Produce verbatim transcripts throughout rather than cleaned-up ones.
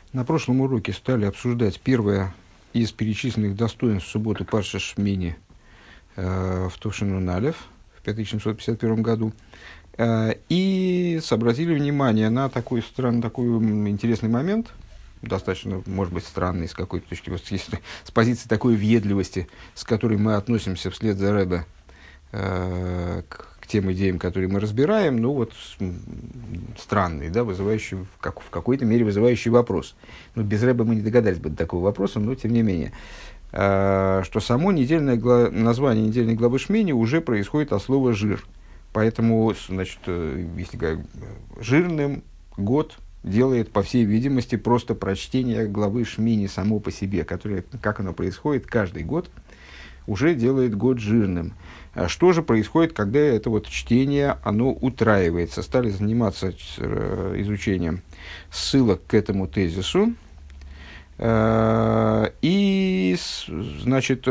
На прошлом уроке стали обсуждать первое из перечисленных достоинств субботы Парша Шмини э, в Товшинун Алеф в тысяча семьсот пятьдесят первом году. Э, и обратили внимание на такой, стран, такой интересный момент, достаточно, может быть, странный с какой-то точки зрения, с позиции такой въедливости, с которой мы относимся вслед за Ребе э, к тем идеям, которые мы разбираем, ну вот странный, да, вызывающий, как, в какой-то мере вызывающий вопрос. Ну, без Рэба мы не догадались бы до такого вопроса, но тем не менее. А, что само недельное гла... название недельной главы Шмини уже происходит от слова «жир». Поэтому, значит, если говорить, жирным год делает, по всей видимости, просто прочтение главы Шмини само по себе, которое, как оно происходит каждый год, уже делает год жирным. Что же происходит, когда это вот чтение, оно утраивается? Стали заниматься изучением ссылок к этому тезису. И, значит,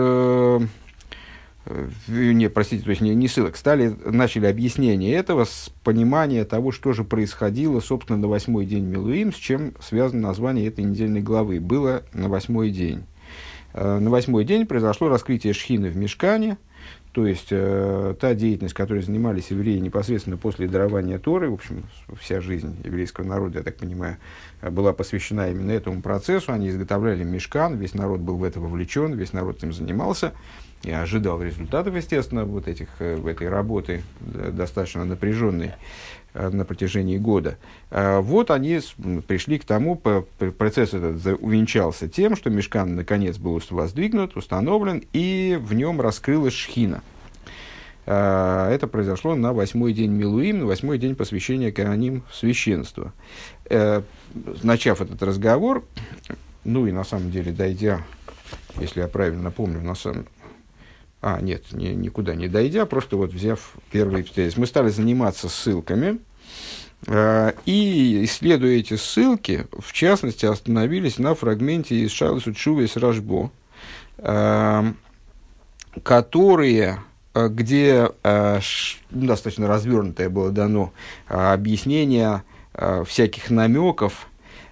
не, простите, то есть не, не ссылок, стали, начали объяснение этого с понимания того, что же происходило, собственно, на восьмой день Милуим, с чем связано название этой недельной главы. Было на восьмой день. На восьмой день произошло раскрытие Шхины в Мишкане, то есть э, та деятельность, которой занимались евреи непосредственно после дарования Торы, в общем, вся жизнь еврейского народа, я так понимаю, была посвящена именно этому процессу. Они изготовляли Мишкан, весь народ был в это вовлечен, весь народ этим занимался и ожидал результатов, естественно, вот этих, в этой работы, достаточно напряженной на протяжении года. Вот они пришли к тому, процесс этот увенчался тем, что Мишкан наконец был воздвигнут, установлен, и в нем раскрылась Шхина. Это произошло на восьмой день Милуим, на восьмой день посвящения Коаним в священство. Начав этот разговор, ну и на самом деле дойдя, если я правильно помню, на самом А, нет, ни, никуда не дойдя, просто вот взяв первый тезис, мы стали заниматься ссылками, э, и, исследуя эти ссылки, в частности, остановились на фрагменте из Шайлус Утшувес Рашбо, э, которые, где э, ш, достаточно развернутое было дано э, объяснение э, всяких намеков,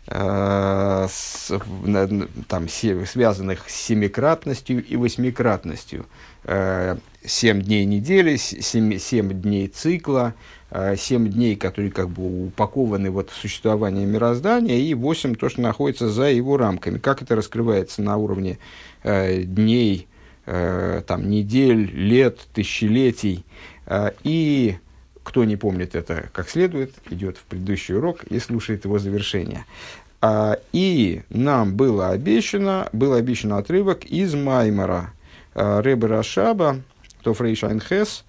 э, с, на, там, се, связанных с семикратностью и восьмикратностью. Семь дней недели, семь, семь дней цикла, семь дней, которые как бы упакованы вот в существование мироздания, и восемь то, что находится за его рамками. Как это раскрывается на уровне э, дней, э, там, недель, лет, тысячелетий. Э, и кто не помнит это как следует, идет в предыдущий урок и слушает его завершение. Э, и нам было обещано, был обещан отрывок из Маймара Ребе Рашаба, Тофрейш Айнхес,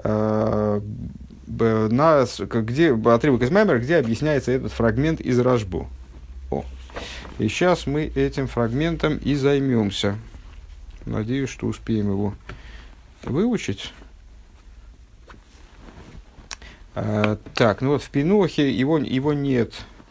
где отрывок из Маймера, где объясняется этот фрагмент из Рашбо. О. И сейчас мы этим фрагментом и займемся. Надеюсь, что успеем его выучить. А, так, ну вот в Пинохе его, его нет,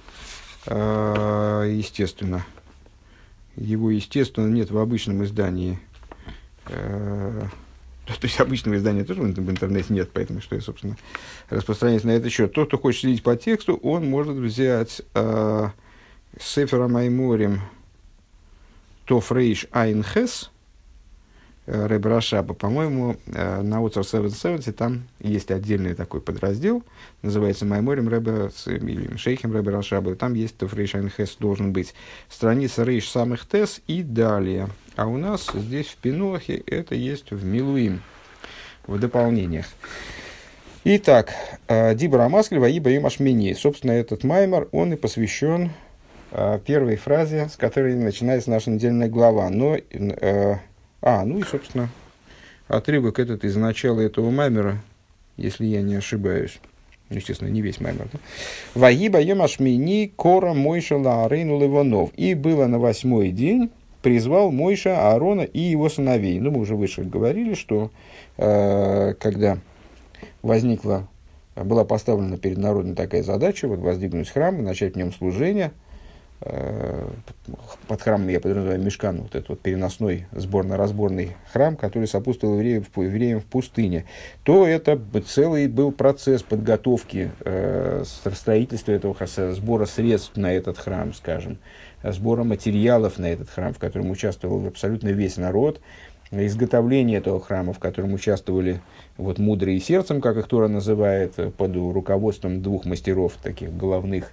а, естественно. Его, естественно, нет в обычном издании. То есть обычного издания тоже в интернете нет, поэтому что я, собственно, распространяюсь на этот счет. Тот, кто хочет следить по тексту, он может взять э, Сефера Майморим Тофрейш Айнхес Ребе Рашаба. По-моему, э, на Оцар семьсот семьдесят там есть отдельный такой подраздел, называется Майморим Ребе или Шейхем Ребе Рашаба. Там есть Тофрейш Айнхес, должен быть страница Рейш самых Тес и далее. А у нас здесь в Пинохе это есть в Милуим, в дополнениях. Итак, Дибра Маскли Ваиба и Машмини. Собственно, этот маймар, он и посвящен э, первой фразе, с которой начинается наша недельная глава. Но, э, а, ну и, собственно, отрывок этот из начала этого маймера, если я не ошибаюсь. Естественно, не весь маймер. Да? Ваиба и Машмини Кора Мойша Лаарейну Ливанов. И было на восьмой день призвал Мойша, Аарона и его сыновей. Ну, мы уже выше говорили, что э, когда возникла, была поставлена перед народом такая задача, вот воздвигнуть храм и начать в нем служение, под храмом я подразумеваю Мишкан, вот этот вот переносной сборно-разборный храм, который сопутствовал евреям, евреям в пустыне, то это целый был процесс подготовки э, строительства этого сбора средств на этот храм, скажем, сбора материалов на этот храм, в котором участвовал абсолютно весь народ, изготовление этого храма, в котором участвовали вот, мудрые сердцем, как их Тора называет, под руководством двух мастеров, таких головных,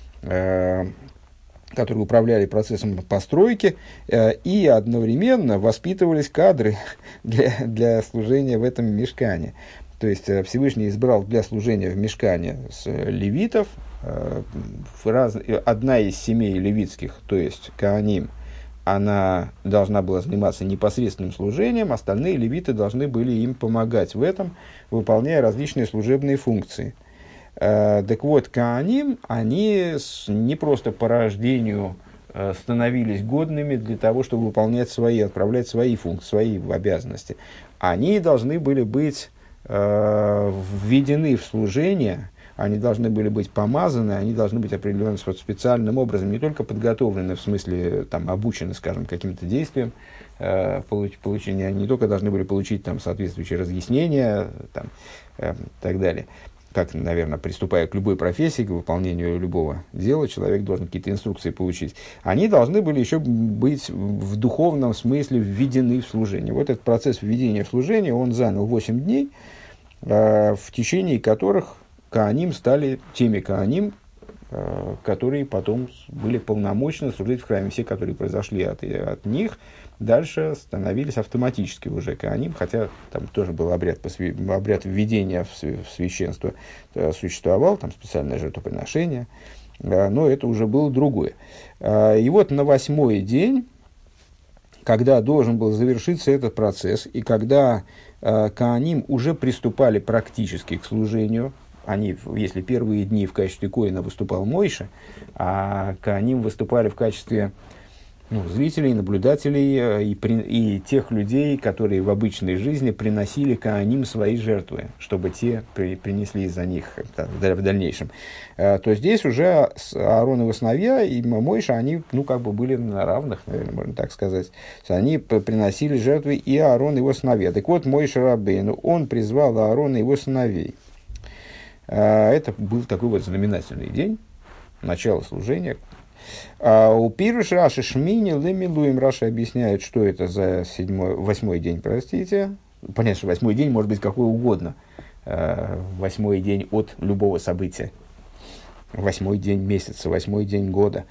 э, которые управляли процессом постройки, э, и одновременно воспитывались кадры для, для служения в этом мишкане. То есть э, Всевышний избрал для служения в мишкане с левитов, э, раз, одна из семей левитских, то есть Коаним, она должна была заниматься непосредственным служением, остальные левиты должны были им помогать в этом, выполняя различные служебные функции. Э, так вот, Коаним, они с, не просто по рождению э, становились годными для того, чтобы выполнять свои, отправлять свои функции, свои обязанности. Они должны были быть э, введены в служение, они должны были быть помазаны, они должны быть определенным специальным образом, не только подготовлены, в смысле, там, обучены, скажем, каким-то действиям, э, получ, получения, они не только должны были получить там, соответствующие разъяснения там, э, и так далее. Как, наверное, приступая к любой профессии, к выполнению любого дела, человек должен какие-то инструкции получить. Они должны были еще быть в духовном смысле введены в служение. Вот этот процесс введения в служение, он занял восемь дней, э, в течение которых Коаним стали теми Коаним, э, которые потом были полномочны служить в храме. Все, которые произошли от, от них, дальше становились автоматически уже Коаним, хотя там тоже был обряд, посвя... обряд введения в, св... в священство э, существовал, там специальное жертвоприношение, э, но это уже было другое. Э, и вот на восьмой день, когда должен был завершиться этот процесс, и когда э, Коаним уже приступали практически к служению, они, если первые дни в качестве коэна выступал Мойше, а Коаним выступали в качестве ну, зрителей, наблюдателей и, при, и тех людей, которые в обычной жизни приносили Коаним свои жертвы, чтобы те при, принесли за них в дальнейшем, то здесь уже Аарон и его сыновья и Мойша, они ну, как бы были на равных, наверное, можно так сказать. Они приносили жертвы и Аарон и его сыновья. Так вот, Мойша Рабейну, он призвал Аарона и его сыновей. Это был такой вот знаменательный день, начало служения. У Пируш Раши Шмини Лемилуем Раши объясняет, что это за седьмой, восьмой день, простите. Понятно, что восьмой день может быть какой угодно. Восьмой день от любого события. Восьмой день месяца, восьмой день года.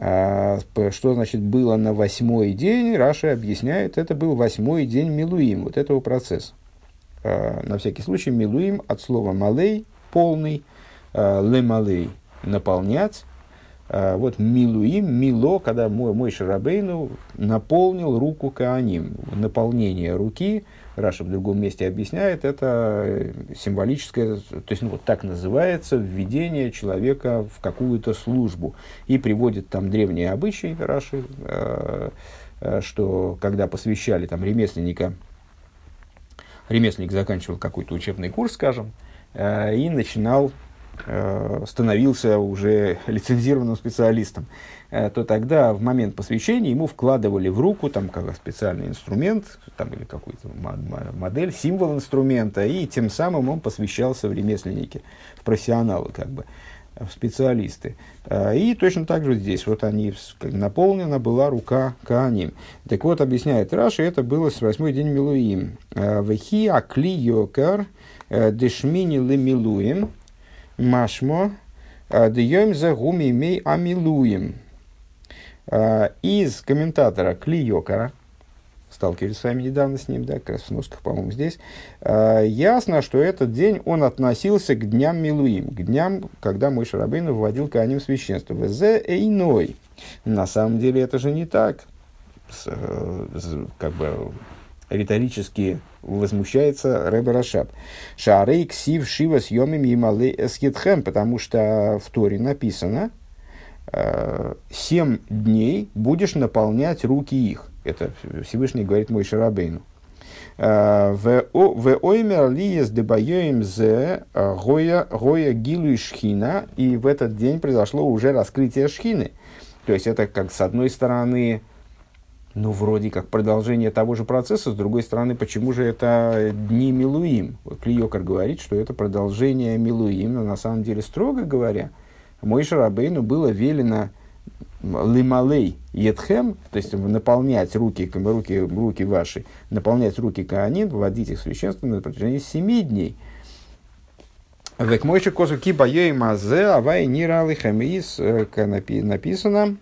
Что значит было на восьмой день? Раши объясняет, это был восьмой день Милуим, вот этого процесса. На всякий случай Милуим от слова малей, полный, лемалей, наполнять. Вот Милуим, Мило, когда мой, мой Шарабейну наполнил руку Коаним. Наполнение руки, Раша в другом месте объясняет, это символическое, то есть ну, вот так называется введение человека в какую-то службу. И приводит там древние обычаи Раши, э, э, что когда посвящали там ремесленника, ремесленник заканчивал какой-то учебный курс, скажем, э, и начинал становился уже лицензированным специалистом, то тогда в момент посвящения ему вкладывали в руку там, как специальный инструмент там, или какую-то модель, символ инструмента, и тем самым он посвящался в ремесленники, в профессионалы, как бы, в специалисты. И точно так же здесь вот они, наполнена была рука Коаним. Так вот, объясняет Раши, это было с восьмой день Милуим. «Вехи акли йокар дешмини ле милуим». Машмо, даем за гуми мей амилуем. Из комментатора Кли Йокара, сталкивались с вами недавно с ним, да, как раз в носках, по-моему, здесь, ясно, что этот день он относился к дням Милуим, к дням, когда Мойше Рабейну вводил Коаним в священство. Везе эйной. На самом деле это же не так. С, с, как бы риторически возмущается Ребе Рашаб. Шаарей ксив шива съемим ямалей эскетхем, потому что в Торе написано семь дней будешь наполнять руки их. Это Всевышний говорит Мойше Рабейну. В оймер лиес дебайоим зе гоя гилу шхина, и в этот день произошло уже раскрытие шхины. То есть это как с одной стороны, ну, вроде как продолжение того же процесса, с другой стороны, почему же это дни Милуим? Вот Кли Йокар говорит, что это продолжение Милуим, но на самом деле, строго говоря, Моше Рабейну было велено лималей едхем, то есть наполнять руки, руки, руки ваши, наполнять руки Коаним, вводить их в священство на протяжении семи дней. Век Моше косу ки баёй мазе авай нира лихамис, написано,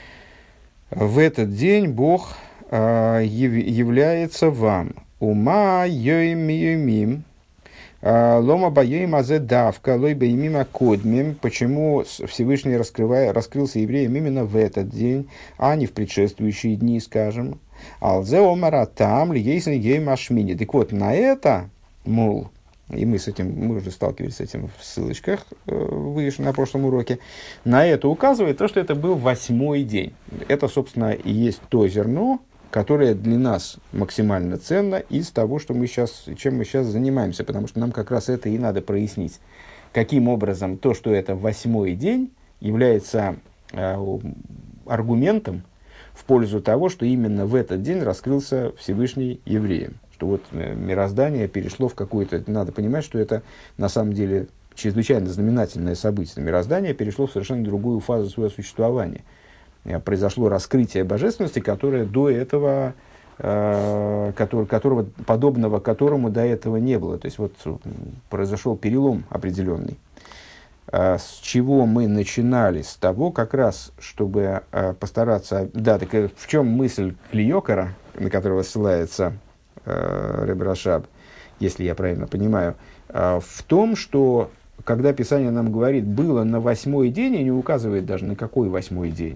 в этот день Бог э, является вам. Ума йоим йомим, лома баёим азе давка, лой баимим акодмим. Почему Всевышний раскрывая, раскрылся евреям именно в этот день, а не в предшествующие дни, скажем. Алзе омара там льейсен йоим ашмини. Так вот, на это, мол, и мы с этим, мы уже сталкивались с этим в ссылочках э, выше на прошлом уроке, на это указывает то, что это был восьмой день. Это, собственно, и есть то зерно, которое для нас максимально ценно из того, что мы сейчас, чем мы сейчас занимаемся, потому что нам как раз это и надо прояснить. Каким образом то, что это восьмой день, является э, аргументом в пользу того, что именно в этот день раскрылся Всевышний евреям. Что вот мироздание перешло в какое-то... Надо понимать, что это на самом деле чрезвычайно знаменательное событие. Мироздание перешло в совершенно другую фазу своего существования. Произошло раскрытие божественности, которое до этого, э, который, которого, подобного которому до этого не было. То есть вот произошел перелом определенный. Э, с чего мы начинали? С того, как раз, чтобы э, постараться... Да, так в чем мысль Кли Йокара, на которого ссылается Ребе Рашаб, если я правильно понимаю, в том, что когда Писание нам говорит «было на восьмой день», и не указывает даже на какой восьмой день,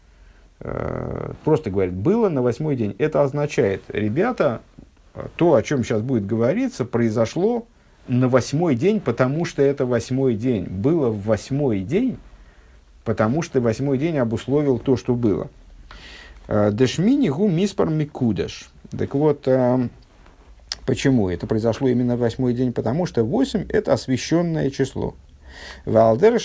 просто говорит «было на восьмой день», это означает, ребята, то, о чем сейчас будет говориться, произошло на восьмой день, потому что это восьмой день. Было в восьмой день, потому что восьмой день обусловил то, что было. Дешмини гу миспар микудаш. Так вот, почему это произошло именно в восьмой день? Потому что восемь – это освященное число. Валдер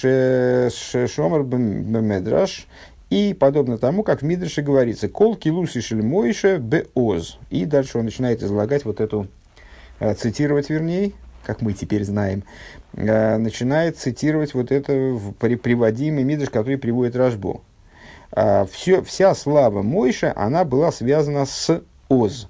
шомар бемедраш. И подобно тому, как в Мидраше говорится, «Кол килуси шельмойше беоз». И дальше он начинает излагать вот эту, цитировать вернее, как мы теперь знаем, начинает цитировать вот это приводимый Мидраш, который приводит Рашбо. Все, вся слава Мойше, она была связана с Оз.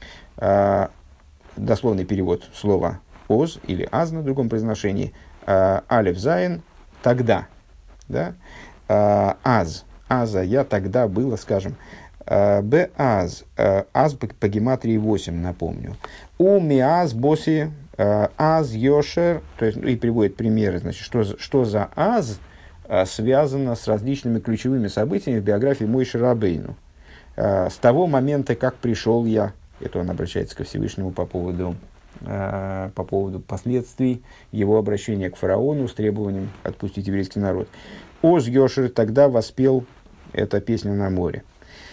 Дословный перевод слова Оз или Аз на другом произношении. Алеф Зайн тогда. Да? Аз. Аза я тогда было, скажем. Б Аз. Аз по гематрии восемь, напомню. У Миаз Боси Аз Йошер. То есть, и приводит примеры, значит, что, что за Аз связано с различными ключевыми событиями в биографии Моше Рабейну. С того момента, как пришел я, это он обращается ко Всевышнему по поводу, по поводу последствий его обращения к фараону с требованием отпустить еврейский народ. Оз Йошер тогда воспел эта песня на море.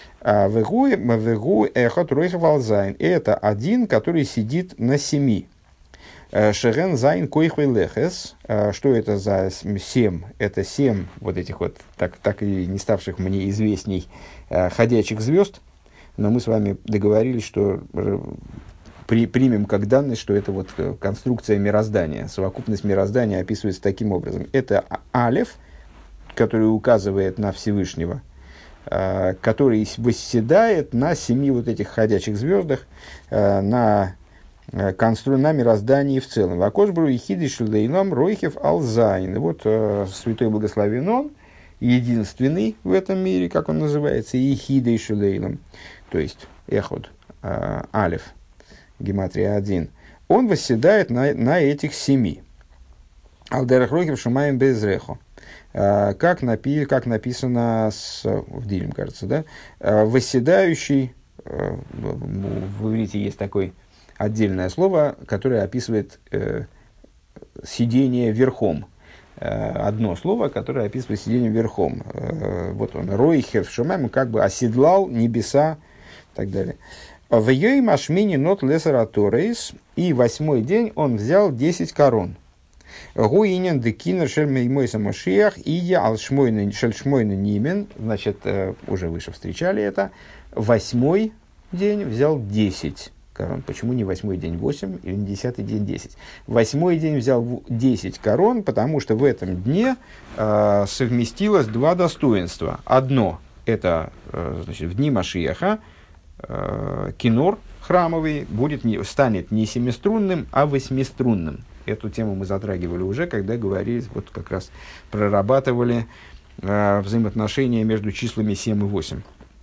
Вегу эхот ройха валзайн. Это один, который сидит на семи. Шерен зайн койхвей лехес. Что это за семь? Это семь вот этих вот, так, так и не ставших мне известней, ходячих звезд. Но мы с вами договорились, что при, примем как данность, что это вот конструкция мироздания. Совокупность мироздания описывается таким образом. Это алеф, который указывает на Всевышнего, который восседает на семи вот этих ходячих звездах, на констру... на мироздании в целом. Вакошбру и хидиш лейлам ройхев алзайн. И вот э, святой благословен он, единственный в этом мире, как он называется, и хидиш лейлам, то есть эход, э, алеф, гематрия один. Он восседает на, на этих семи. Алдерах ройхев шумаем безрехо. Э, как, напи... как написано с... в Дилем, кажется, да? Э, восседающий, э, в иврите есть такой отдельное слово, которое описывает э, сидение верхом. Э, одно слово, которое описывает сидение верхом. Э, вот он, ройхер в шумаем, как бы оседлал небеса и так далее. В йой машмини нот лесера торейс, и восьмой день он взял десять корон. Гуинен декинер шельмеймойса машиях и я алшмойна шельшмойна нимен. Значит, уже выше встречали это. Восьмой день взял десять корон. Почему не восьмой день восемь или не десятый день десять? Восьмой день взял десять корон, потому что в этом дне э, совместилось два достоинства. Одно – это э, значит, в дни Машиаха э, кинор храмовый будет не, станет не семиструнным, а восьмиструнным. Эту тему мы затрагивали уже, когда говорили, вот как раз прорабатывали э, взаимоотношения между числами семь и восемь.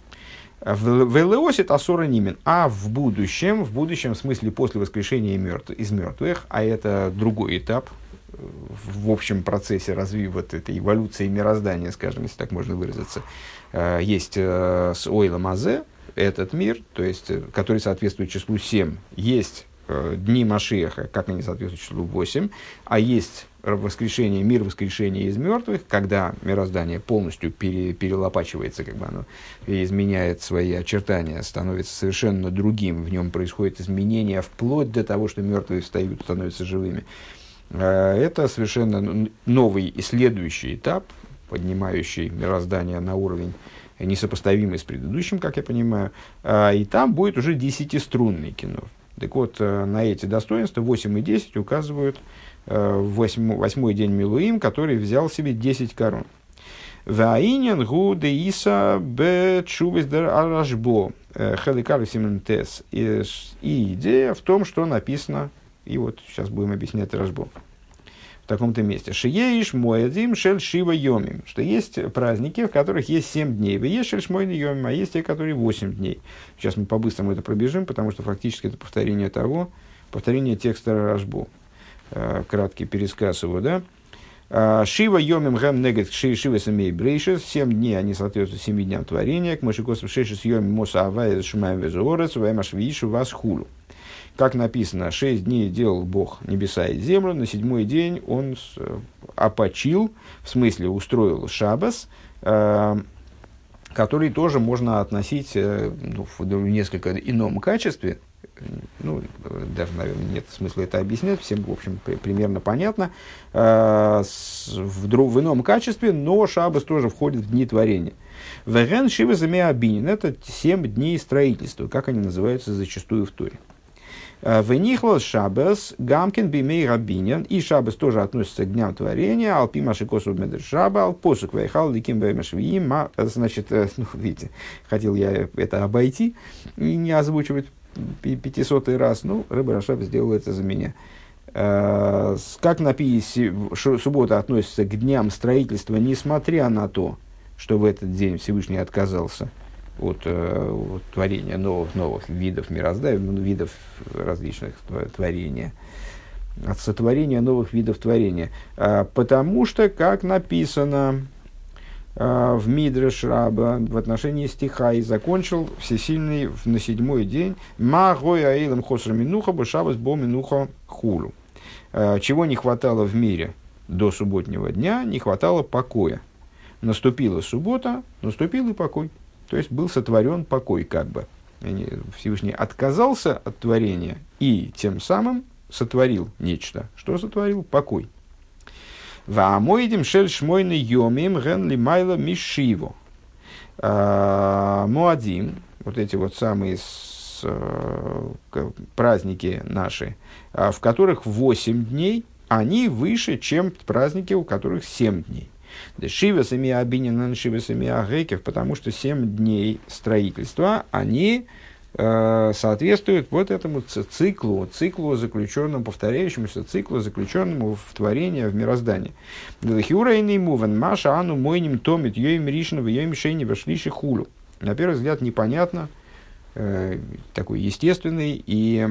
В Элеосит Асора Нимен, а в будущем, в будущем, в смысле после воскрешения мертв, из мертвых, а это другой этап в общем процессе развития вот этой эволюции мироздания, скажем, если так можно выразиться, есть с Ойлом Азе, этот мир, то есть, который соответствует числу семь, есть дни Машиаха, как они соответствуют числу восемь, а есть воскрешение, мир воскрешения из мертвых, когда мироздание полностью пере, перелопачивается, как бы оно изменяет свои очертания, становится совершенно другим, в нем происходит изменение вплоть до того, что мертвые встают, становятся живыми. Это совершенно новый и следующий этап, поднимающий мироздание на уровень несопоставимый с предыдущим, как я понимаю, и там будет уже десятиструнный кинор. Так вот, на эти достоинства восемь и десять указывают восьмой, восьмой день Милуим, который взял себе десять корон. Ваинен гу деиса бе чувес дер арашбо хеликар симентес. И идея в том, что написано, и вот сейчас будем объяснять Рашбо в таком-то месте. Шиеиш моядим шель шива йомим. Что есть праздники, в которых есть семь дней. Вы есть шель шмойна йомим, а есть те, которые восемь дней. Сейчас мы по-быстрому это пробежим, потому что фактически это повторение того, повторение текста Рашбо. Краткий пересказ его, да. Шива йомим гэм негет шива самей брейшес. Семь дней, они соответствуют семи дням творения. К машикосу шешес йомим моса авая шумаем везуорец, ваймаш вишу вас хулу. Как написано, шесть дней делал Бог небеса и землю, на седьмой день он опочил, в смысле устроил шаббас, э, который тоже можно относить э, ну, в несколько ином качестве. Ну, даже, наверное, нет смысла это объяснять, всем, в общем, при, примерно понятно, э, с, в, в ином качестве, но шаббас тоже входит в дни творения. Веген шива замеа бинин, это семь дней строительства, как они называются зачастую в Торе. Венихлал шаббас гамкин бимей рабинин, и шаббас тоже относится к дням творения, алпи машикосу медр шаба, алпосук вайхал ликим баймашвиим, значит, ну, видите, хотел я это обойти и не озвучивать пятисотый раз, ну, Ребе Рашаб сделал это за меня. Как написано, суббота относится к дням строительства, несмотря на то, что в этот день Всевышний отказался от, от творения новых, новых видов мироздания, видов различных творения, от сотворения новых видов творения. Потому что, как написано в Мидреш Раба в отношении стиха, и закончил всесильный на седьмой день «Ма гой аилам хоср минуха башабас бо минуха хулу». Чего не хватало в мире до субботнего дня, не хватало покоя. Наступила суббота, наступил и покой. То есть был сотворен покой, как бы. Всевышний отказался от творения и тем самым сотворил нечто. Что сотворил? Покой. Ваамоидим шель шмойны йомим ген лимайла мишиво. Муадим, вот эти вот самые с, э, праздники наши, в которых восемь дней, они выше, чем праздники, у которых семь дней. Шива семья обинина, шива семья греков, потому что семь дней строительства, они э, соответствуют вот этому циклу, циклу заключенному, повторяющемуся циклу, заключенному в творении, в мироздании. Хиурайный мувен маша ану мойним томит йоим ришнова йоим шейни вашлиши хулу. На первый взгляд непонятно, э, такой естественный и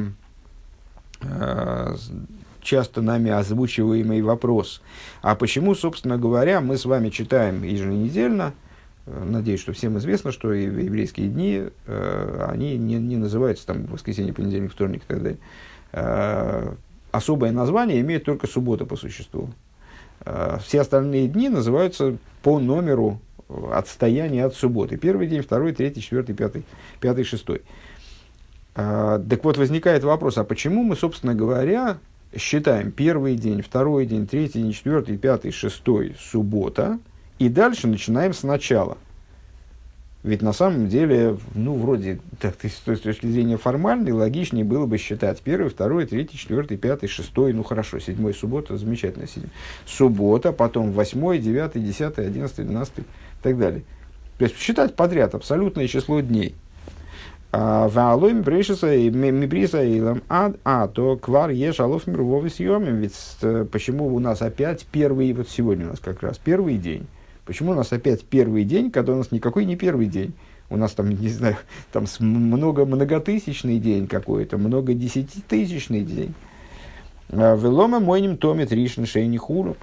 э, часто нами озвучиваемый вопрос. А почему, собственно говоря, мы с вами читаем еженедельно, надеюсь, что всем известно, что еврейские дни, э, они не, не называются там воскресенье, понедельник, вторник и так далее. Э, особое название имеет только суббота по существу. Э, все остальные дни называются по номеру отстояния от субботы. Первый день, второй, третий, четвертый, пятый, пятый, шестой. Э, так вот, возникает вопрос, а почему мы, собственно говоря, считаем первый день, второй день, третий день, четвертый, пятый, шестой, суббота, и дальше начинаем сначала. Ведь на самом деле, ну, вроде, так, с точки зрения формальной, логичнее было бы считать первый, второй, третий, четвертый, пятый, шестой, ну, хорошо, седьмой, суббота, замечательно, седьмой. Суббота, потом восьмой, девятый, десятый, одиннадцатый, двенадцатый и так далее. То есть, считать подряд абсолютное число дней. Ваалоим брешеса и мибриса илам ад, а то квар еш алоф мирового съемим. Ведь почему у нас опять первый, вот сегодня у нас как раз первый день. Почему у нас опять первый день, когда у нас никакой не первый день? У нас там, не знаю, там много многотысячный день какой-то, многодесятитысячный день. Велома мойним томит ришн шейни хулу.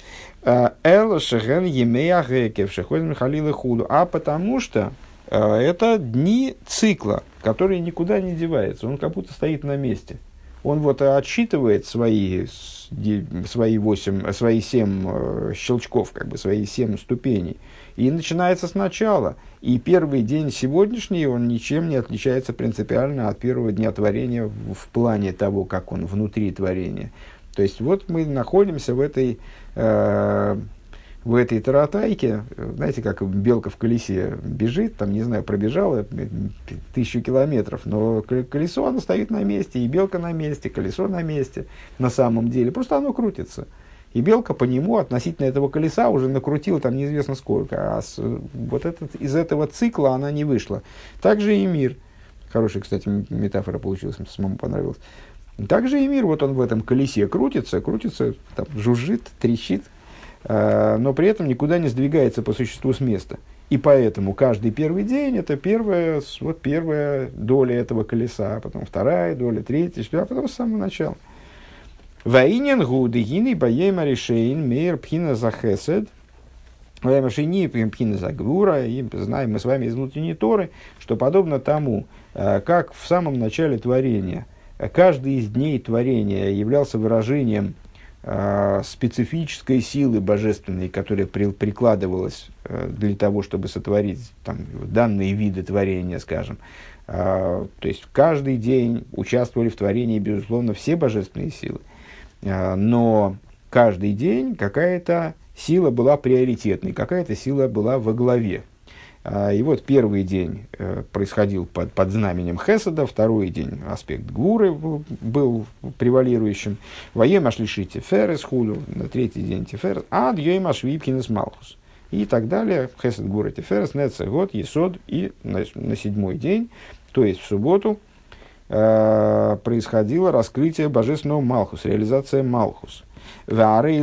Эл шехен емея гекев шехозим халилы хулу. А потому что это дни цикла, который никуда не девается. Он как будто стоит на месте. Он вот отсчитывает свои, свои, восемь, свои семь щелчков, как бы, свои семь ступеней. И начинается сначала. И первый день сегодняшний, он ничем не отличается принципиально от первого дня творения в, в плане того, как он внутри творения. То есть, вот мы находимся в этой... Э, в этой таратайке, знаете, как белка в колесе бежит, там, не знаю, пробежала тысячу километров, но колесо, оно стоит на месте, и белка на месте, колесо на месте, на самом деле, просто оно крутится. И белка по нему относительно этого колеса уже накрутила там неизвестно сколько, а с, вот этот, из этого цикла она не вышла. Также и мир. Хорошая, кстати, метафора получилась, мне самому понравилась. Также и мир, вот он в этом колесе крутится, крутится, там, жужжит, трещит, но при этом никуда не сдвигается по существу с места. И поэтому каждый первый день – это первая, вот первая доля этого колеса, а потом вторая доля, третья, четвертая, а потом с самого начала. «Ваинен гуды гины баема решейн мейр пхина за хесед». Ваема шейни пхина за гвура. И знаем мы с вами из внутренней Торы, что подобно тому, как в самом начале творения каждый из дней творения являлся выражением специфической силы божественной, которая при, прикладывалась для того, чтобы сотворить там, данные виды творения, скажем. То есть, каждый день участвовали в творении, безусловно, все божественные силы. Но каждый день какая-то сила была приоритетной, какая-то сила была во главе. И вот первый день происходил под, под знаменем Хеседа, второй день аспект Гуры был превалирующим. Воем ашлиши Тиферес худу, на третий день Тиферес, а дьем ашвипхинес Малхус. И так далее. Хесед, Гура, Тиферес, Нецех, год, Есод. И на, на седьмой день, то есть в субботу, э, происходило раскрытие божественного Малхус, реализация Малхус. И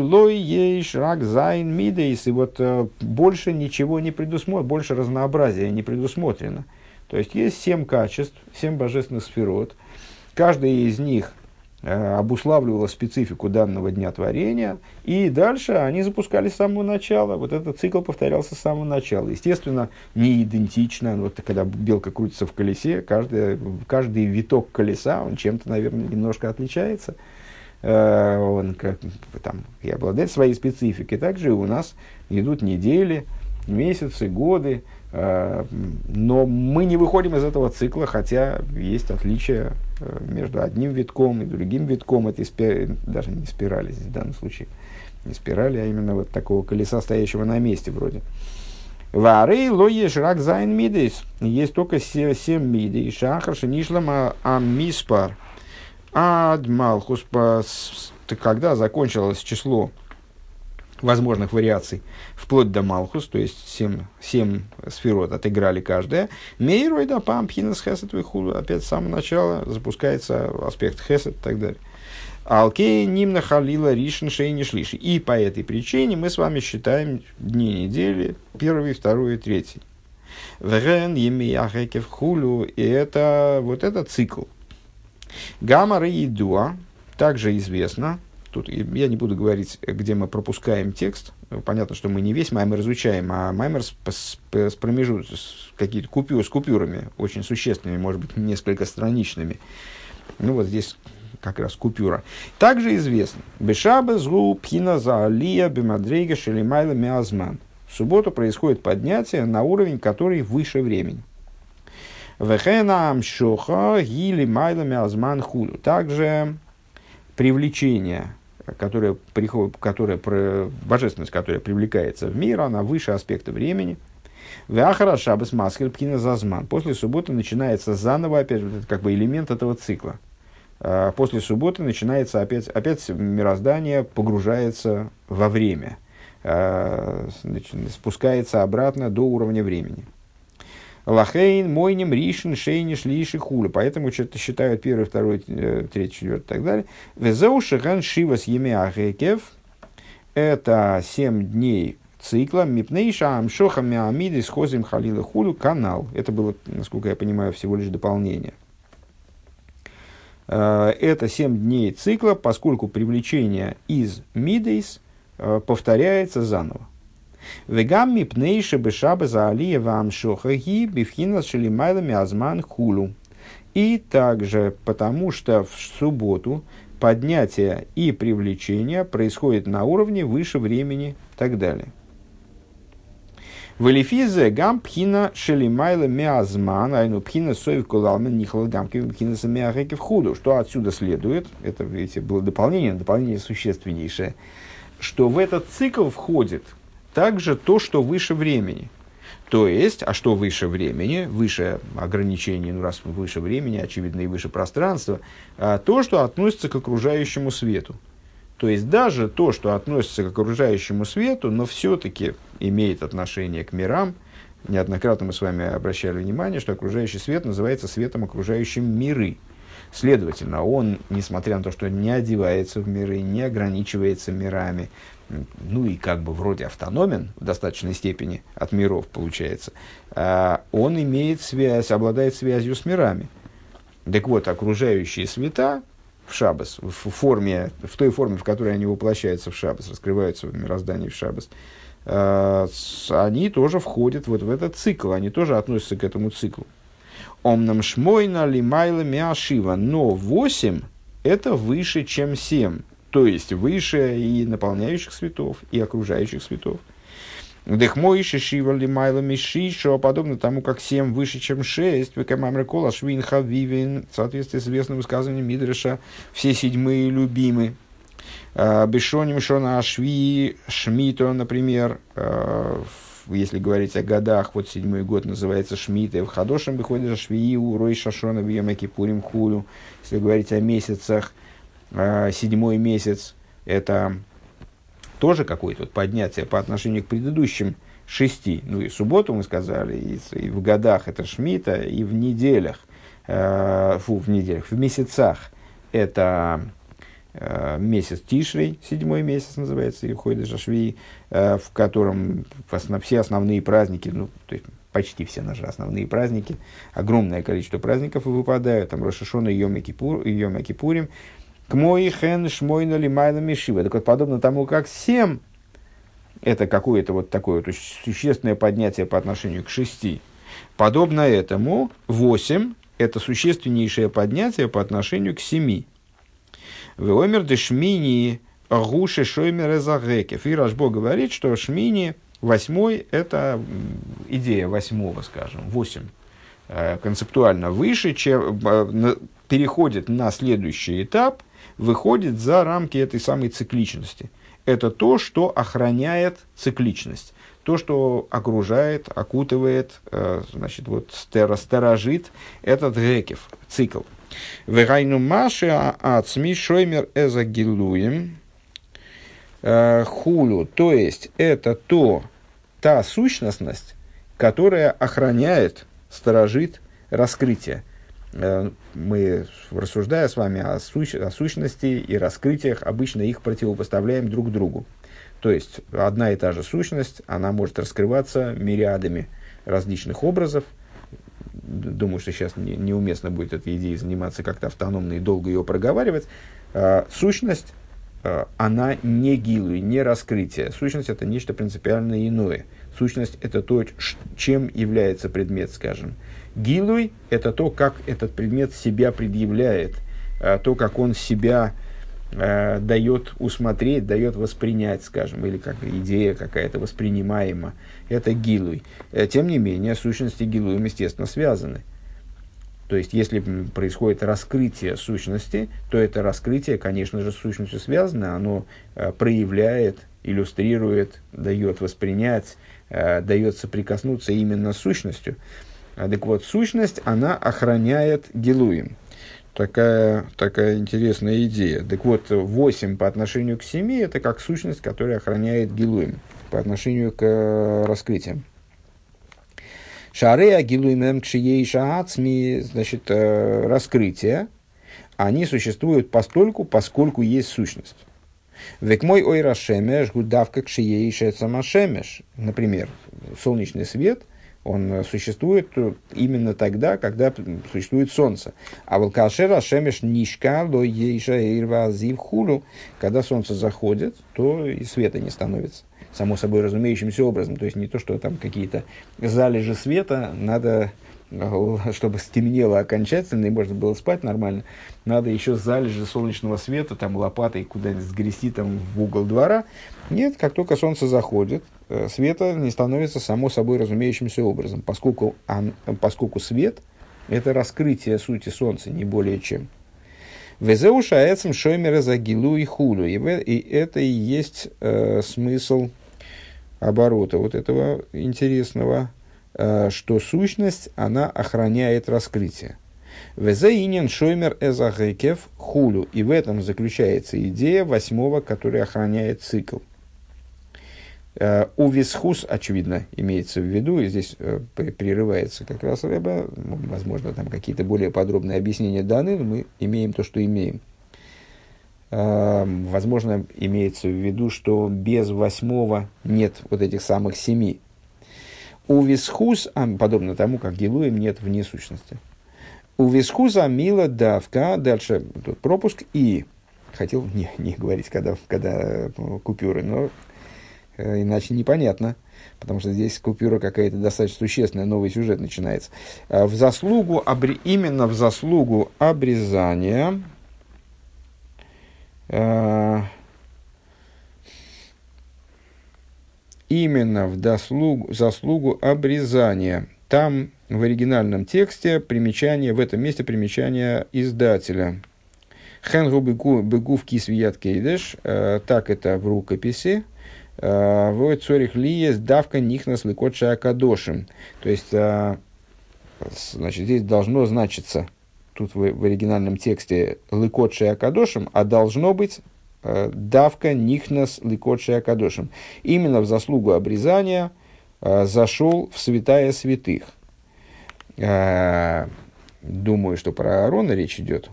вот э, больше ничего не предусмотрено, больше разнообразия не предусмотрено. То есть, есть семь качеств, семь божественных сферот. Каждая из них э, обуславливала специфику данного дня творения. И дальше они запускались с самого начала. Вот этот цикл повторялся с самого начала. Естественно, не идентично. Вот когда белка крутится в колесе, каждый, каждый виток колеса, он чем-то, наверное, немножко отличается. Он как, там, и обладает своей спецификой. Также у нас идут недели, месяцы, годы, но мы не выходим из этого цикла, хотя есть отличия между одним витком и другим витком этой спирали, даже не спирали здесь в данном случае, не спирали, а именно вот такого колеса, стоящего на месте вроде. Варей лоеш рак зайн мидейс. Есть только семь мидей. Шахар шенишлама амиспар. Ад Малхус, когда закончилось число возможных вариаций вплоть до Малхус, то есть семь, семь сферот отыграли каждая, Мейрой да пам пхинас хесед вихуду, опять с самого начала запускается аспект хесед и так далее. Алкей нимна халила ришн шейни шлиши. И по этой причине мы с вами считаем дни недели первый, второй и третий. Врен емияхекев хулю, и это вот этот цикл. Гамара и Дуа, также известно, тут я не буду говорить, где мы пропускаем текст, понятно, что мы не весь маймер изучаем, а маймер с, с, с промежутками, с какими-то купюр, с купюрами, очень существенными, может быть, несколько страничными. Ну вот здесь как раз купюра. Также известно, Бешаба згу пхина за алия бимадрейга шелимайла миазман. В субботу происходит поднятие на уровень, который выше времени. Также привлечение, которое приходит, которое, божественность, которая привлекается в мир, она выше аспекта времени. Веахара шабас маскель пхина зазман. После субботы начинается заново, опять же, как бы элемент этого цикла. После субботы начинается опять, опять мироздание погружается во время, спускается обратно до уровня времени. Лахейн, мойним, ришин, шейниш, лиши, хули. Поэтому что-то считают первый, второй, третий, четвертый и так далее. Везеу шиган шивас емеахекев. Это семь дней цикла. Мипнейша амшоха миамиды схозим халила хулю. Канал. Это было, насколько я понимаю, всего лишь дополнение. Это семь дней цикла, поскольку привлечение из мидейс повторяется заново. Вегам мипнейши бешаба за алия вам шохаги бифхина шелимайлами азман хулу. И также потому, что в субботу поднятие и привлечение происходит на уровне выше времени и так далее. Велифизе гам пхина шелимайла миазман, айну пхина соев кулалмен нихлал гамки пхина самиахеки в худу. Что отсюда следует, это, видите, было дополнение, дополнение существеннейшее, что в этот цикл входит также то, что выше времени. То есть, а что выше времени, выше ограничений, ну раз выше времени, очевидно, и выше пространства, а то, что относится к окружающему свету. То есть, даже то, что относится к окружающему свету, но все-таки имеет отношение к мирам. Неоднократно мы с вами обращали внимание, что окружающий свет называется светом, окружающим миры. Следовательно, он, несмотря на то, что не одевается в миры, не ограничивается мирами, ну и как бы вроде автономен в достаточной степени от миров, получается, он имеет связь, обладает связью с мирами. Так вот, окружающие света в шаббос, в, форме, в той форме, в которой они воплощаются в шаббос, раскрываются в мироздании в шаббос, они тоже входят вот в этот цикл, они тоже относятся к этому циклу. Омнам шмойна лимайла миашива, но восемь это выше, чем семь. То есть, выше и наполняющих светов, и окружающих светов. Дехмойши шива лимайла мишишо, подобно тому, как семь выше, чем шесть. Векамамрекола швин хавивин, в соответствии с известным высказыванием Мидраша, все седьмые любимы. Бешоним шона ашви шмито, например, если говорить о годах, вот седьмой год называется шмита, в хадошем выходит ашвиу, рой шашона, бьемаки пурим хулю. Если говорить о месяцах, седьмой месяц – это тоже какое-то вот поднятие по отношению к предыдущим шести. Ну и субботу мы сказали, и, и в годах это шмита, и в неделях, э, фу, в неделях, в месяцах это э, месяц Тишрей, седьмой месяц называется, и входит Шашви, э, в котором основ, все основные праздники, ну, то есть почти все наши основные праздники, огромное количество праздников выпадают, там Рош ха-Шана и Йом Кипурим, к мой хен шмойна лимайла мишива. Так вот, подобно тому, как семь, это какое-то вот такое вот существенное поднятие по отношению к шести. Подобно этому, восемь – это существеннейшее поднятие по отношению к семи. Веомер де шмини гуши шоймер эзагекев. И Рашбо говорит, что шмини, восьмой – это идея восьмого, скажем, восемь. Концептуально выше, чем переходит на следующий этап, выходит за рамки этой самой цикличности. Это то, что охраняет цикличность, то, что окружает, окутывает, значит, вот, сторожит этот рекев, цикл. Вегайну маши ацми шоймер эзагилуем хулю, то есть это то, та сущностность, которая охраняет, сторожит раскрытие. Мы, рассуждая с вами о, сущ, о сущности и раскрытиях, обычно их противопоставляем друг другу. То есть, одна и та же сущность, она может раскрываться мириадами различных образов. Думаю, что сейчас не, неуместно будет этой идеей заниматься как-то автономно и долго ее проговаривать. Сущность, она не гилуй, не раскрытие. Сущность – это нечто принципиально иное. Сущность – это то, чем является предмет, скажем. Гилуй – это то, как этот предмет себя предъявляет, то, как он себя э, дает усмотреть, дает воспринять, скажем, или как идея какая-то воспринимаема. Это гилуй. Тем не менее, сущности гилуем, естественно, связаны. То есть, если происходит раскрытие сущности, то это раскрытие, конечно же, с сущностью связано, оно э, проявляет, иллюстрирует, дает воспринять, э, дает соприкоснуться именно с сущностью. А, так вот, сущность, она охраняет гилуем. Такая, такая интересная идея. Так вот, восемь по отношению к семи – это как сущность, которая охраняет гилуем по отношению к э, раскрытиям. Шарея гилуймем кшиейша ацми, значит, э, раскрытия, они существуют постольку, поскольку есть сущность. Век мой ойра шемеш гудавка кшиейша цамашемеш. Например, солнечный свет, он существует именно тогда, когда существует солнце. А волкашера шемеш нишка ло ейша ирва зив хулу. Когда солнце заходит, то и света не становится. Само собой разумеющимся образом. То есть не то, что там какие-то залежи света, надо, чтобы стемнело окончательно и можно было спать нормально, надо еще залежи солнечного света, там лопатой куда-нибудь сгрести там, в угол двора. Нет, как только солнце заходит, света не становится само собой разумеющимся образом, поскольку, он, поскольку свет – это раскрытие сути солнца, не более чем. Везеуша эцем шоймера за гилу и худу. И это и есть э, смысл оборота вот этого интересного, э, что сущность, она охраняет раскрытие. Везеинен шоймер эзагекев хулю. И в этом заключается идея восьмого, который охраняет цикл. Uh, у висхус, очевидно, имеется в виду, и здесь uh, прерывается как раз Ребе, возможно, там какие-то более подробные объяснения даны, но мы имеем то, что имеем. Uh, возможно, имеется в виду, что без восьмого нет вот этих самых семи. У висхус, а, подобно тому, как гилуем, нет вне сущности. У висхуса мила давка, дальше тут пропуск, и, хотел не, не говорить, когда, когда купюры, но иначе непонятно, потому что здесь купюра какая-то достаточно существенная, новый сюжет начинается. В заслугу, обре... Именно в заслугу обрезания э... именно в дослугу, заслугу обрезания. Там в оригинальном тексте примечание, в этом месте примечание издателя. Хэнгу бегу в кисвият кейдеш, так это в рукописи. Вот цорих лиес давка нихнас лыкотша акадошим. То есть, значит, здесь должно значиться, тут в, в оригинальном тексте лыкотша акадошим, а должно быть давка нихнас лыкотша акадошим. Именно в заслугу обрезания зашел в святая святых. Думаю, что про Аарона речь идет,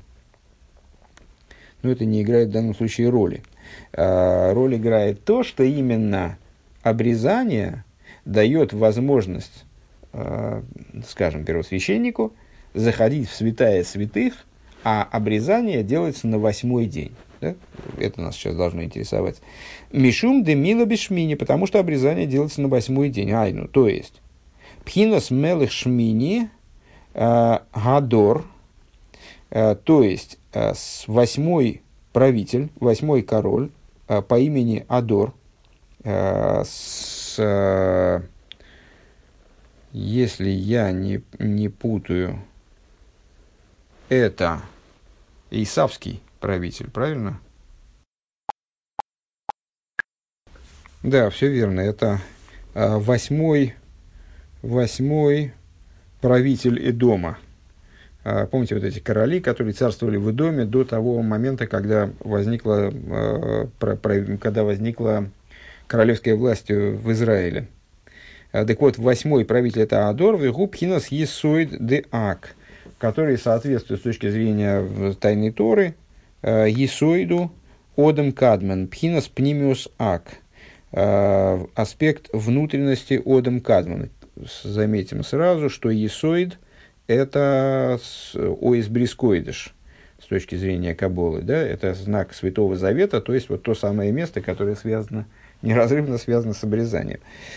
но это не играет в данном случае роли. Роль играет то, что именно обрезание дает возможность, скажем, первосвященнику заходить в святая святых, а обрезание делается на восьмой день. Да? Это нас сейчас должно интересовать. Мишум де мила бешмини, потому что обрезание делается на восьмой день. Айну, то есть пхинас мелых шмини гадор, то есть восьмой правитель, восьмой король э, по имени Адор, э, с, э, если я не, не путаю, это Исавский правитель, правильно? Да, все верно, это э, восьмой, восьмой правитель Эдома. Помните вот эти короли, которые царствовали в Эдоме до того момента, когда возникла, когда возникла королевская власть в Израиле. Так вот, восьмой правитель это Адор, вегу пхинас есоид де ак, который соответствует с точки зрения тайной Торы есоиду одем кадмен, пхинас пнимиус ак, аспект внутренности одем кадмен. Заметим сразу, что есоид это оис брискоидыш, с точки зрения Каббалы, да, это знак Святого Завета, то есть вот то самое место, которое связано, неразрывно связано с обрезанием.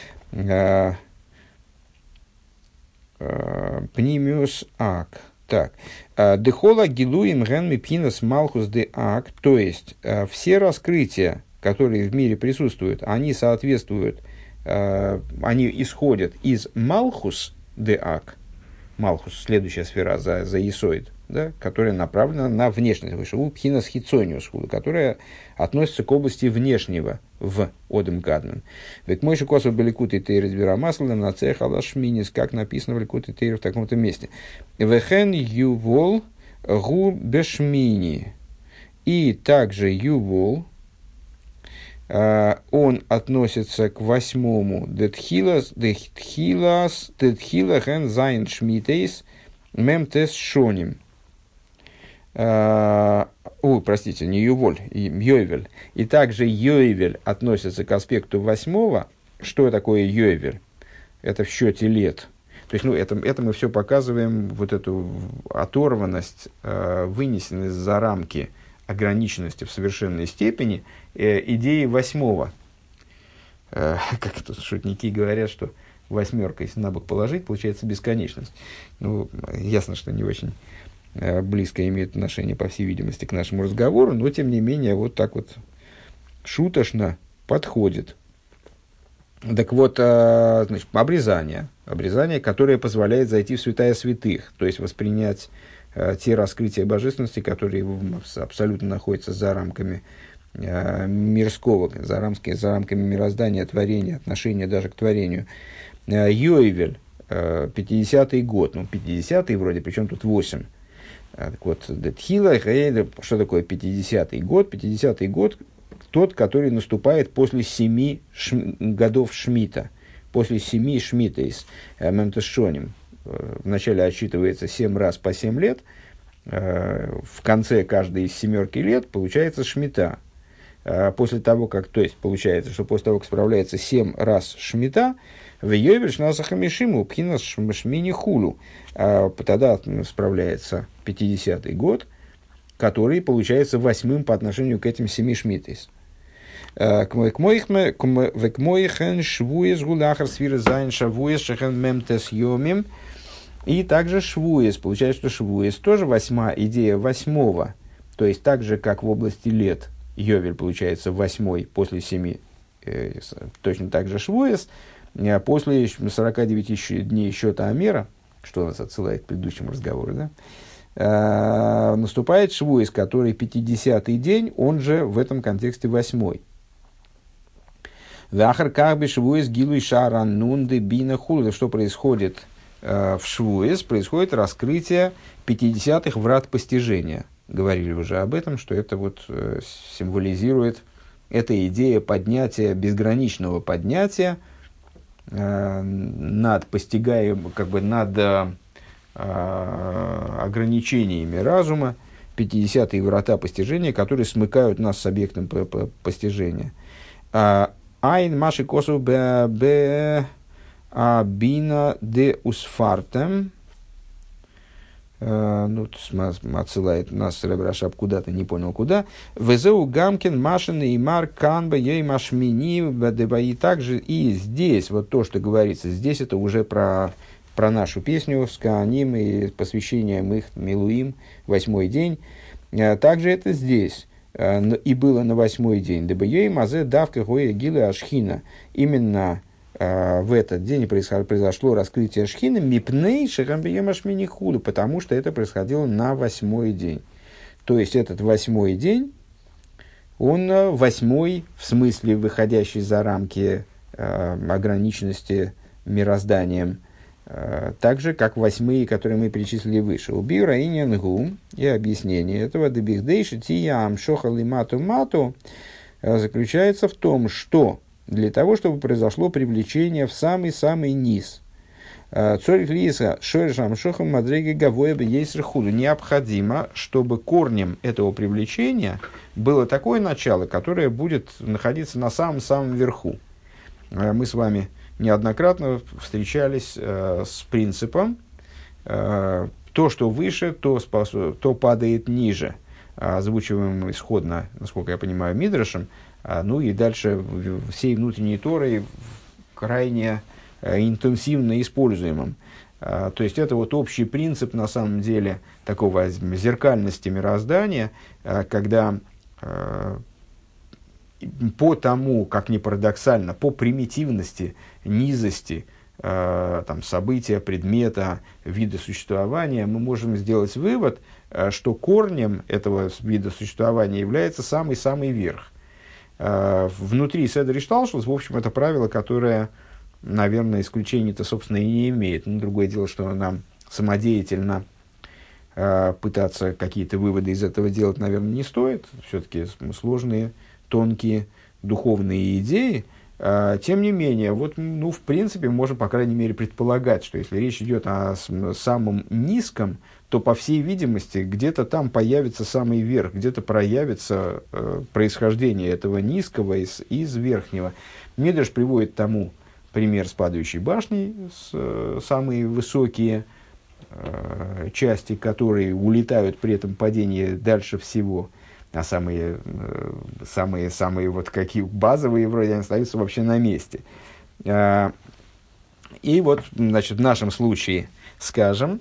Пнимиус ак. Так. Дехола гилуим ген мипхинас малхус де ак, то есть все раскрытия, которые в мире присутствуют, они соответствуют, они исходят из малхус де ак, Малхус, следующая сфера за, за Есоид, да, которая направлена на внешность, вышел Пхинас Хицониус, которая относится к области внешнего в Одем Гадмен. Ведь мой шикосов беликут и тейр избира масла на цех алашминис, как написано в Ликут и тейр в таком-то месте. Вехен ювол гу бешмини. И также ювол, он относится к восьмому детхилас, детхилас, детхилахен зайн шмитейс мемтес шоним. О, простите, не юволь, йойвель. И также йойвель относится к аспекту восьмого. Что такое йойвель? Это в счете лет. То есть, ну, это, это мы все показываем, вот эту оторванность, вынесенность за рамки ограниченности в совершенной степени э, идеи восьмого. Э, как тут шутники говорят, что восьмерка, если на бок положить, получается бесконечность. Ну, ясно, что не очень э, близко имеет отношение, по всей видимости, к нашему разговору, но, тем не менее, вот так вот шуточно подходит. Так вот, э, значит, обрезание. Обрезание, которое позволяет зайти в святая святых, то есть воспринять те раскрытия божественности, которые абсолютно находятся за рамками э, мирского, за, рамки, за рамками мироздания, творения, отношения даже к творению. Э, Йойвель, э, пятидесятый год, ну, пятидесятый вроде, причем тут восемь. Э, так вот, Детхила, что такое пятидесятый год? пятидесятый год, тот, который наступает после семи шм, годов Шмита, после семи Шмитейс, э, Мемтешоним. Вначале отсчитывается семь раз по семь лет, в конце каждой из семерки лет получается шмита. После того, как, то есть получается, что после того, как справляется семь раз шмита, в Йовель шнасахамишиму пхинас шмини хулу, тогда справляется пятидесятый год, который получается восьмым по отношению к этим семи шмитейс. К моихен швуес гулахар свира зайн шавуес шахен мемтес йомим. И также швуес. Получается, что швуес тоже восьмая идея восьмого. То есть, так же, как в области лет Йовель получается восьмой после семи. Э, точно так же швуес. Э, после сорока девяти дней счета Амера, что нас отсылает к предыдущему разговору, да, э, наступает швуес, который пятидесятый день, он же в этом контексте восьмой. Вахар кахби швуес гилуй шаран нунды бина хулда. Что происходит в Швуэс? Происходит раскрытие пятидесятых врат постижения. Говорили уже об этом, что это вот э, символизирует эта идея поднятия, безграничного поднятия э, над постигаем, как бы над э, ограничениями разума, пятидесятые врата постижения, которые смыкают нас с объектом постижения. Айн маши косу б Абина де усфартем, ну, отсылает нас Ребе Рашаб куда-то, не понял куда. Везеу гамкин машин и мар канба ей машмини бадебаи. Также и здесь, вот то, что говорится, здесь это уже про, про нашу песню с Кааним и посвящением их Милуим, восьмой день. Также это здесь. И было на восьмой день. Дебаей мазе давка гоя гилы ашхина. Именно в этот день произошло раскрытие Шхины, мипней шехамбием ашмини худу, потому что это происходило на восьмой день. То есть этот восьмой день, он восьмой, в смысле выходящий за рамки э, ограниченности мирозданием, э, так же, как восьмые, которые мы перечислили выше. Убью раиньян гу, и объяснение этого, дебихдейши тиям шохал мату мату, заключается в том, что для того, чтобы произошло привлечение в самый-самый низ. Цорих лиса шоришам шохам мадреги гавоя бейсер худу. Необходимо, чтобы корнем этого привлечения было такое начало, которое будет находиться на самом-самом верху. Мы с вами неоднократно встречались с принципом то, что выше, то, способ, то падает ниже. Озвучиваем исходно, насколько я понимаю, Мидрашем. Ну и дальше всей внутренней Торой крайне интенсивно используемым. То есть это вот общий принцип, на самом деле, такого зеркальности мироздания, когда по тому, как ни парадоксально, по примитивности, низости э, там, события, предмета, вида существования, мы можем сделать вывод, э, что корнем этого вида существования является самый-самый верх. Э, внутри Седер Ишталшус, в общем, это правило, которое, наверное, исключений-то, собственно, и не имеет. Но другое дело, что нам самодеятельно э, пытаться какие-то выводы из этого делать, наверное, не стоит. Все-таки сложные, тонкие духовные идеи. Э, тем не менее, вот, ну, в принципе, можем, по крайней мере, предполагать, что если речь идет о с- самом низком, то, по всей видимости, где-то там появится самый верх, где-то проявится э, происхождение этого низкого из, из верхнего. Мидраш приводит тому пример с падающей башней, с, э, самые высокие э, части, которые улетают при этом падении дальше всего, а самые, э, самые, самые вот какие базовые вроде они остаются вообще на месте. Э, и вот, значит, в нашем случае, скажем,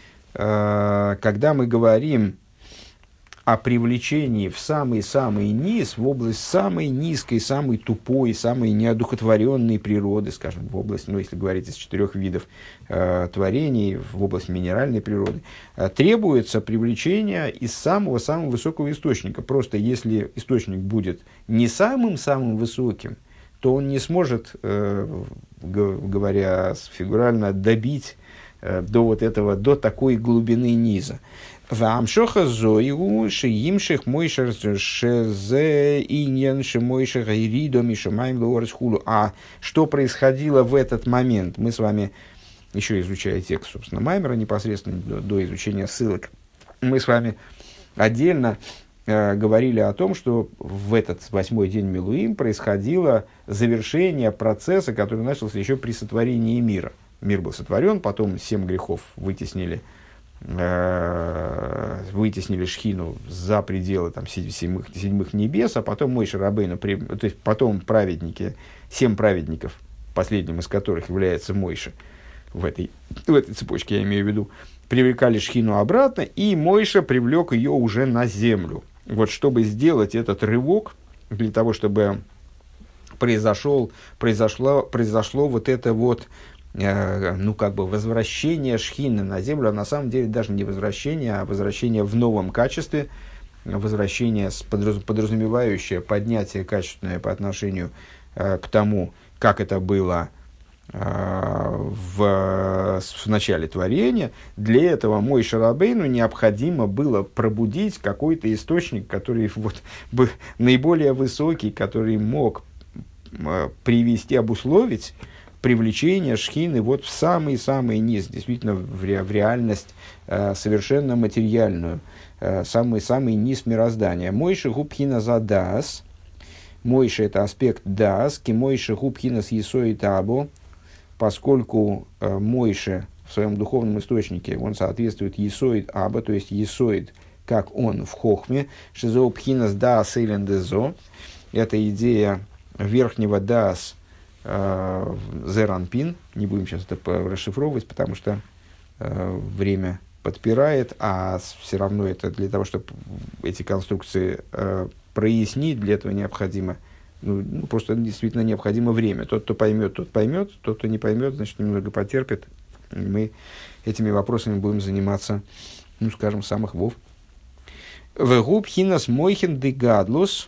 э, когда мы говорим о привлечении в самый-самый низ, в область самой низкой, самой тупой, самой неодухотворенной природы, скажем, в область, ну, если говорить из четырех видов э, творений, в область минеральной природы, э, требуется привлечение из самого-самого высокого источника. Просто если источник будет не самым-самым высоким, то он не сможет, э, г- говоря фигурально, добить э, до вот этого, до такой глубины низа. Вамшоха зоигу шиимших мойшер шезе иньян шимойших иридо мишамаем луарсхулу. А что происходило в этот момент? Мы с вами, еще изучая текст, собственно, Маймера, непосредственно до, до изучения ссылок, мы с вами отдельно э, говорили о том, что в этот восьмой день Милуим происходило завершение процесса, который начался еще при сотворении мира. Мир был сотворен, потом семь грехов вытеснили вытеснили Шхину за пределы там, седьмых, седьмых небес, а потом Мойше Рабейну, то есть потом праведники, семь праведников, последним из которых является Мойше, в этой, в этой цепочке я имею в виду, привлекали Шхину обратно, и Мойше привлек ее уже на землю. Вот чтобы сделать этот рывок, для того, чтобы произошел, произошло, произошло вот это вот ну, как бы возвращение Шхины на землю, а на самом деле даже не возвращение, а возвращение в новом качестве, возвращение, подразумевающее поднятие качественное по отношению э, к тому, как это было э, в, в начале творения. Для этого Мойше Рабейну необходимо было пробудить какой-то источник, который вот, бы, наиболее высокий, который мог э, привести, обусловить привлечение Шхины вот в самый-самый низ, действительно в, ре, в реальность э, совершенно материальную, э, самый-самый низ мироздания. Мойше губхина за дас, Мойше это аспект дас, ки Мойше губхина с есоид або, поскольку э, Мойше в своем духовном источнике, он соответствует есоид або, то есть есоид, как он в хохме, шизо пхина с дас элен дезо, это идея верхнего дас, Зеранпин, не будем сейчас это расшифровывать, потому что э, время подпирает, а все равно это для того, чтобы эти конструкции э, прояснить, для этого необходимо, ну, ну, просто действительно необходимо время. Тот, кто поймет, тот поймет, тот, кто не поймет, значит, немного потерпит. Мы этими вопросами будем заниматься, ну, скажем, с самых вов. Вегуб хинас мойхин дегадлус.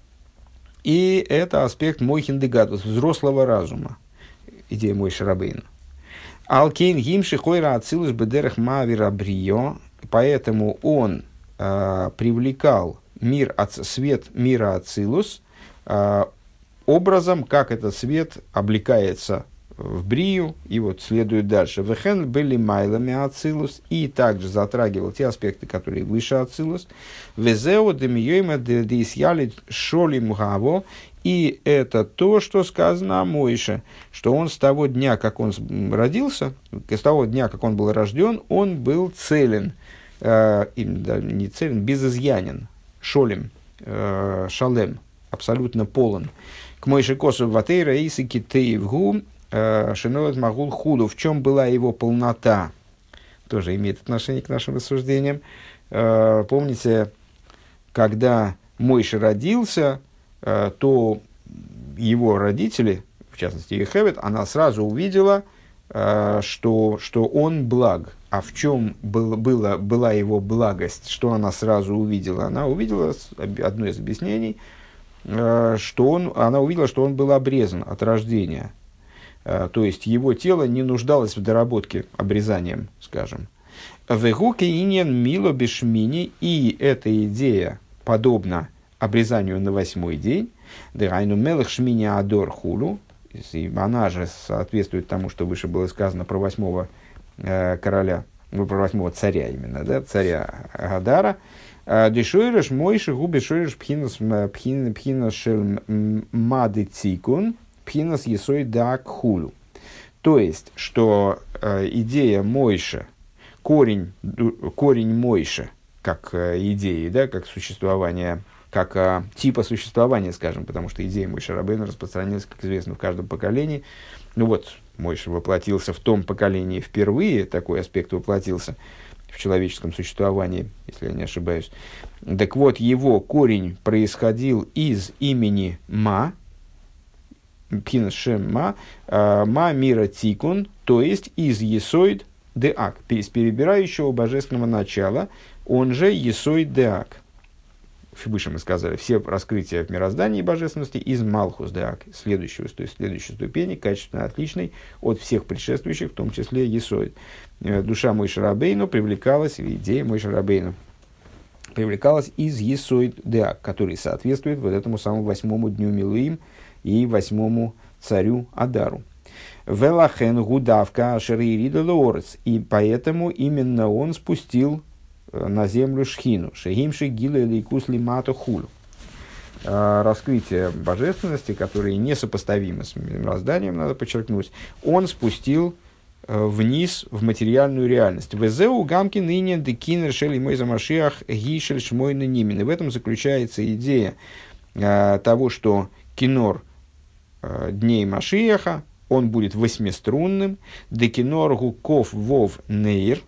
И это аспект Мойхин де Гадлус, взрослого разума, идея Мойше Рабейну. Алкейн гимши хойра ацилус бедерах мавира брио, поэтому он э, привлекал мир, свет мира ацилус э, образом, как этот свет облекается в брию, и вот следует дальше. Вехен были майлами ацилус, и также затрагивал те аспекты, которые выше ацилус. Везео демиёйма деисьяли шолим гаво, и это то, что сказано о Мойше, что он с того дня, как он родился, с того дня, как он был рожден, он был целен, э, да, не целен, безызъянен, шолим, э, шалем, абсолютно полон. К Мойше косу ватейра иси китеевгу, Шиноет Магул Худу, в чем была его полнота, тоже имеет отношение к нашим рассуждениям. Помните, когда Мойше родился, то его родители, в частности Йохевед, она сразу увидела э, что, что он благ. А в чем был, было, была его благость, что она сразу увидела? Она увидела, одно из объяснений, э, что он, она увидела, что он был обрезан от рождения. Э, то есть его тело не нуждалось в доработке обрезанием, скажем. «Вегуки иньян мило бешмини», и эта идея подобна обрезанию на восьмой день. «Дерайну мелech шмини адор хулу», она же соответствует тому, что выше было сказано про восьмого э, короля, ну, про восьмого царя именно, да, царя Гадара. «Дешойреш мойши губи шойреш пхинас пхинас шел мады цикун пхинас есой дак хулу». То есть, что э, идея Мойше, корень, корень Мойше, как э, идеи, да, как существование, как э, типа существования, скажем, потому что идея Мойше Рабейну распространилась, как известно, в каждом поколении. Ну вот, Мойше воплотился в том поколении впервые, такой аспект воплотился в человеческом существовании, если я не ошибаюсь. Так вот, его корень происходил из имени Ма, Пхинас Шем Ма, Ма мира Тикун, то есть из Есойд Деак, из перебирающего божественного начала, он же Есойд Деак. Выше мы сказали, все раскрытия в мироздании божественности из Малхус Деак, следующего, то есть следующей ступени, качественно отличной от всех предшествующих, в том числе Есойд. Душа Мойше Рабейну привлекалась, или идея Мойше Рабейну привлекалась из Есойд Деак, который соответствует вот этому самому восьмому дню Милуим и восьмому царю Адару. Велахен гудавка ашеририда лоорец, и поэтому именно он спустил на землю шхину, шегимши гилы лейкус лимату хулю. Раскрытие божественности, которые несопоставимы с мирозданием, надо подчеркнуть, он спустил вниз в материальную реальность. Везеу гамки ныне декинер шели мой замашиах гишель шмой нимин. И в этом заключается идея того, что кинор дней Машиаха, он будет восьмиструнным. Декинор гуков вов нейр.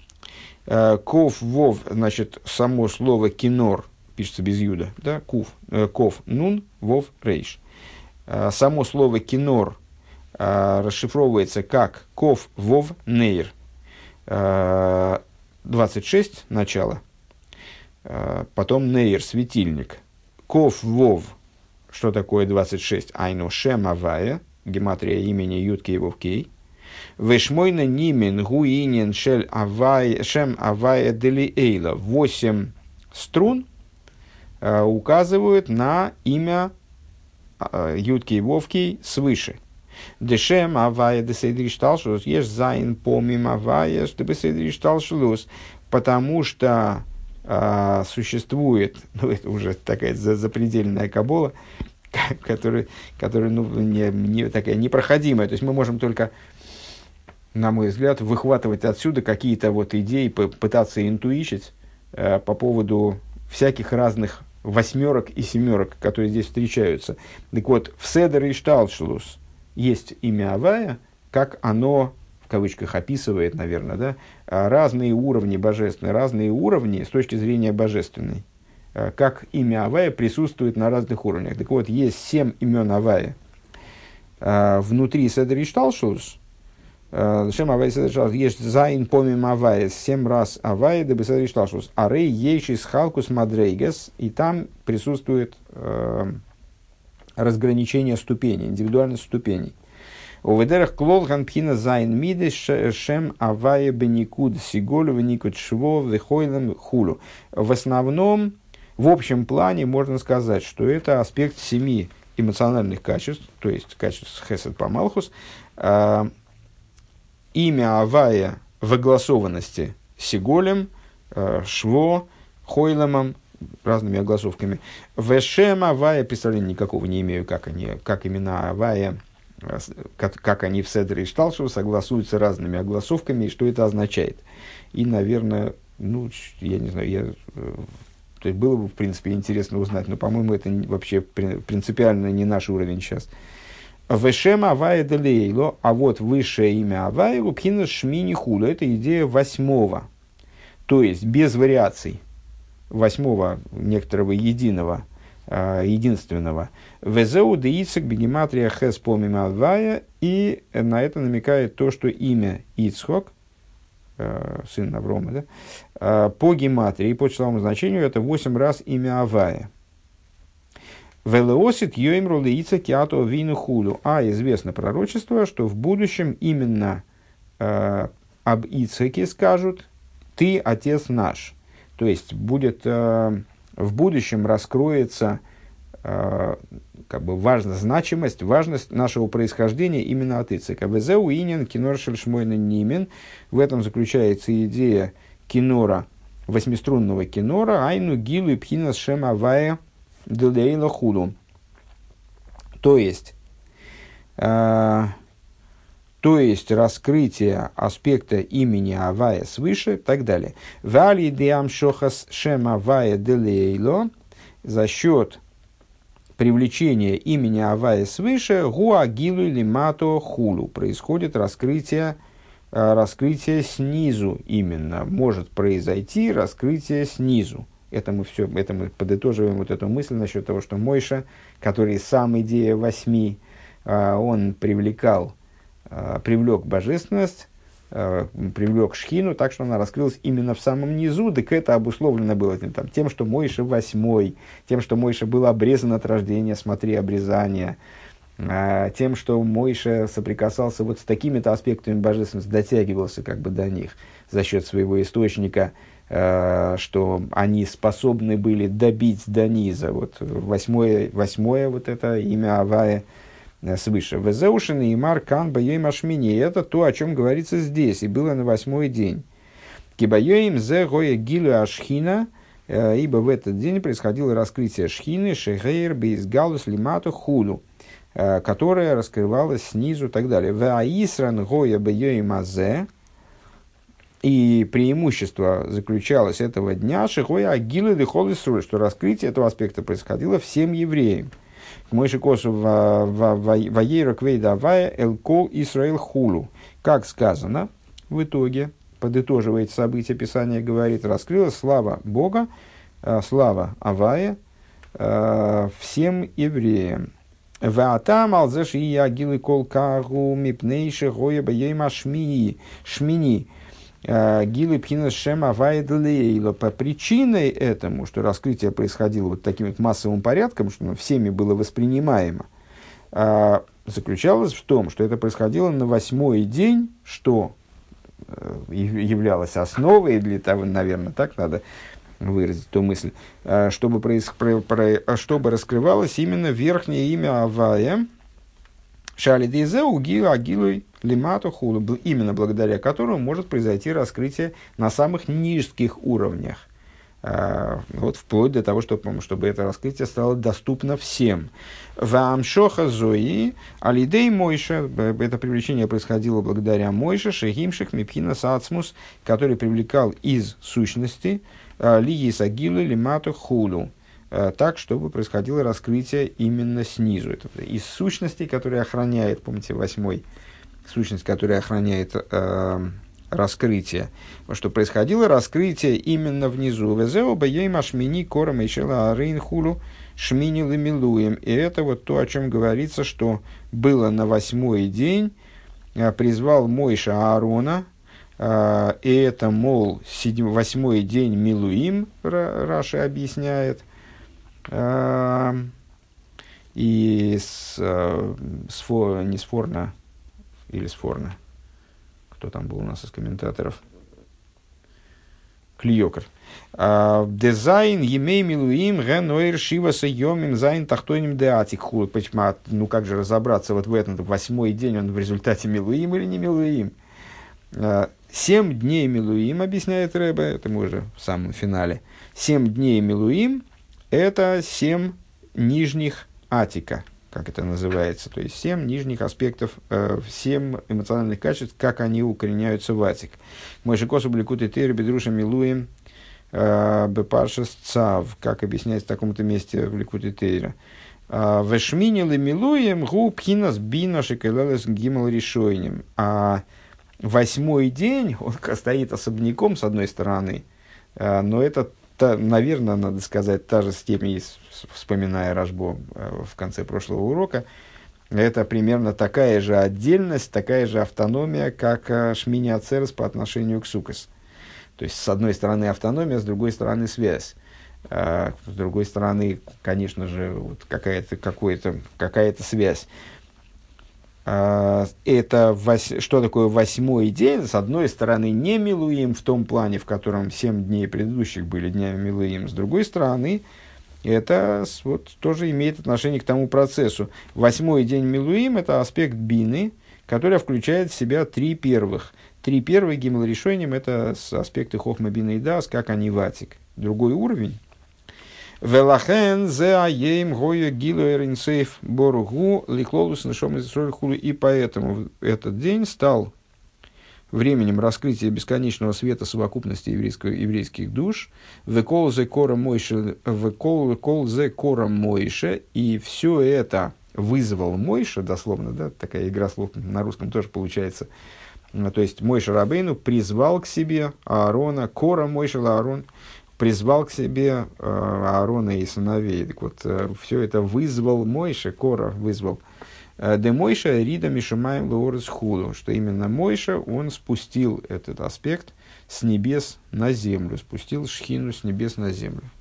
Ков вов, значит, само слово кинор пишется без юда, да, кув, ков нун вов рейш. Само слово кинор расшифровывается как ков вов нейр. двадцать шесть начало, потом нейр светильник. Ков вов, что такое двадцать шесть? Айну шем авая, гематрия имени Ютки и Вовкей. Вешмойна нимен гуинен шель авай, шем авая дели эйла. Восемь струн э, указывают на имя э, Ютки и Вовкей свыше. Дешем авая десейдриш талшус, ешь зайн помим авая, чтобы сейдриш талшус, потому что э, существует, ну это уже такая запредельная кабола, которая, которая ну, не, не, такая непроходимая. То есть мы можем только, на мой взгляд, выхватывать отсюда какие-то вот идеи, пытаться интуичить э, по поводу всяких разных восьмерок и семерок, которые здесь встречаются. Так вот, в Седер и Шталшлус есть имя Авая, как оно, в кавычках, описывает, наверное, да, разные уровни божественные, разные уровни с точки зрения божественной. Как имя Авая присутствует на разных уровнях. Так вот, есть семь имен Авая внутри Седер и Шталшус. Шем Авая Седер Шталшус. Есть Зайн помим Авая, семь раз Авая, дабы Седер и Шталшус. Арей Ейшис Халкус Мадрейгес. И там присутствует э, разграничение ступеней, индивидуальных ступеней. У ведерах клолхан пхина зайн миды шем Авая беникуд сиголю веникуд шво вехойлем хулу. В основном, в общем плане можно сказать, что это аспект семи эмоциональных качеств, то есть качеств хесед памалхус. Э, имя Авая в огласованности сиголем, э, шво, хойлемом, разными огласовками. Вешем Авая, представления никакого не имею, как, они, как имена Авая, как, как они в Седре и Шталшус согласуются разными огласовками, и что это означает. И, наверное, ну, я не знаю, я... То есть было бы, в принципе, интересно узнать, но, по-моему, это вообще принципиально не наш уровень сейчас. Вешем Авая делейло, а вот высшее имя Авая, пхина шмини хула, это идея восьмого, то есть без вариаций, восьмого некоторого единого единственного. Везеу де Ицек бегематрия хес помимо авая, и на это намекает то, что имя Ицхок, сын Аврома, да, по гематрии, по числовому значению, это восемь раз имя Авая. Велеосит йоимру де Ицек ято вину хулу. А известно пророчество, что в будущем именно э, об Ицхаке скажут «ты, отец наш». То есть будет... Э, в будущем раскроется э, как бы важность, значимость, важность нашего происхождения именно от Ицхака. Везеу инин кинор шельшмойна нимен. В этом заключается идея кинора, восьмиструнного кинора, айну гилу и пхинас шем авая делейла худу. То есть, э, то есть раскрытие аспекта имени Авая свыше и так далее. Вали диам шохас шем Авая делейло, за счет привлечения имени Авая свыше гуагилу лимато хулу, происходит раскрытие, раскрытие снизу именно, может произойти раскрытие снизу. Это мы, все, это мы подытоживаем вот эту мысль насчет того, что Мойша, который сам идея восьми, он привлекал привлек божественность, привлек шхину, так что она раскрылась именно в самом низу, так это обусловлено было там, тем, что Мойша восьмой, тем, что Мойша был обрезан от рождения, смотри, обрезание, тем, что Мойша соприкасался вот с такими-то аспектами божественности, дотягивался как бы до них за счет своего источника, что они способны были добить до низа. Вот восьмое, восьмое вот это имя Авая свыше. Везеушин и Мар Кан Байоим Ашмини. Это то, о чем говорится здесь, и было на восьмой день. Кибайоим зе гоя гилу ашхина, ибо в этот день происходило раскрытие шхины, шехейр бейсгалус лимату худу, которая раскрывалась снизу и так далее. Ваисран гоя байоим азе, и преимущество заключалось этого дня, шехоя агилы дехолисруль, что раскрытие этого аспекта происходило всем евреям. Мойши косу ваейра квейда авая элкол Исраил хулу. Как сказано, в итоге, подытоживает события Писания, говорит, раскрылась слава Бога, слава Авая всем евреям. Ваатам алзеш и агилы кол кагу мипнейши гоя баейма шмини. Шмини. Гилы пхина шем авая делейло. По причиной этому, что раскрытие происходило вот таким вот массовым порядком, что всеми было воспринимаемо, заключалось в том, что это происходило на восьмой день, что являлось основой для того, наверное, так надо выразить ту мысль, чтобы, проис... чтобы раскрывалось именно верхнее имя Авая, Шалидизе угила агилуй лимату хулу, именно благодаря которому может произойти раскрытие на самых низких уровнях. Вот вплоть до того, чтобы, чтобы это раскрытие стало доступно всем. Ваамшоха зои алидей Мойша, это привлечение происходило благодаря Мойше, шехимших мипхина сацмус, который привлекал из сущности лигис агилу лимату хулу, так, чтобы происходило раскрытие именно снизу. Это из сущности, которая охраняет, помните, восьмой, сущность, которая охраняет э, раскрытие, что происходило раскрытие именно внизу. Везео баейма шмини кором ишела арейн хулу шмини лемилуем. И это вот то, о чем говорится, что было на восьмой день, э, призвал Мойша Аарона, э, и это, мол, седьм, восьмой день Милуим, Раши объясняет. И с, с, не сфорно, или сфорно, кто там был у нас из комментаторов, Клиокер. Дизайн емей милуим генойр шиваса йомим зайн тахтоним деатик хулу. Ну как же разобраться вот в этом восьмой день, он в результате милуим или не милуим? Семь дней милуим, объясняет Ребе, это мы уже в самом финале. Семь дней милуим — это семь нижних атика, как это называется, то есть семь нижних аспектов, э, семь эмоциональных качеств, как они укореняются в атик. Мой же косу блекут и тейр бедруша милуем бепаршас цав, как объясняется в таком-то месте в Ликут и Тейра. Вешминилы милуем гу пхинас бина шекелелес гимал решойнем. А восьмой день, он стоит особняком с одной стороны, но это та, наверное, надо сказать, та же степень, вспоминая Рашбо в конце прошлого урока, это примерно такая же отдельность, такая же автономия, как Шмини Ацерес по отношению к Суккос. То есть, с одной стороны автономия, с другой стороны связь. С другой стороны, конечно же, вот какая-то, какая-то, какая-то связь. Это вось, что такое восьмой день? С одной стороны, не Милуим в том плане, в котором семь дней предыдущих были днями Милуим. С другой стороны, это вот, тоже имеет отношение к тому процессу. Восьмой день Милуим – это аспект бины, который включает в себя три первых. Три первых гимл решением – это аспекты хохма бины и дас, как они ватик. Другой уровень. Велахен зе аем гою гилуэр инсейф боругу ликлолус нашом из хулу. И поэтому этот день стал временем раскрытия бесконечного света совокупности еврейских душ. Векол зе кора мойше, векол зе кора мойше. И все это вызвал Мойша, дословно, да, такая игра слов на русском тоже получается. То есть Мойша Рабейну призвал к себе Аарона, кора Мойша Аарон, призвал к себе э, Аарона и сыновей. Так вот, э, все это вызвал Мойша, Кора вызвал. Де Мойша рида мишумаем леорес худу, что именно Мойша, он спустил этот аспект с небес на землю, спустил шхину с небес на землю.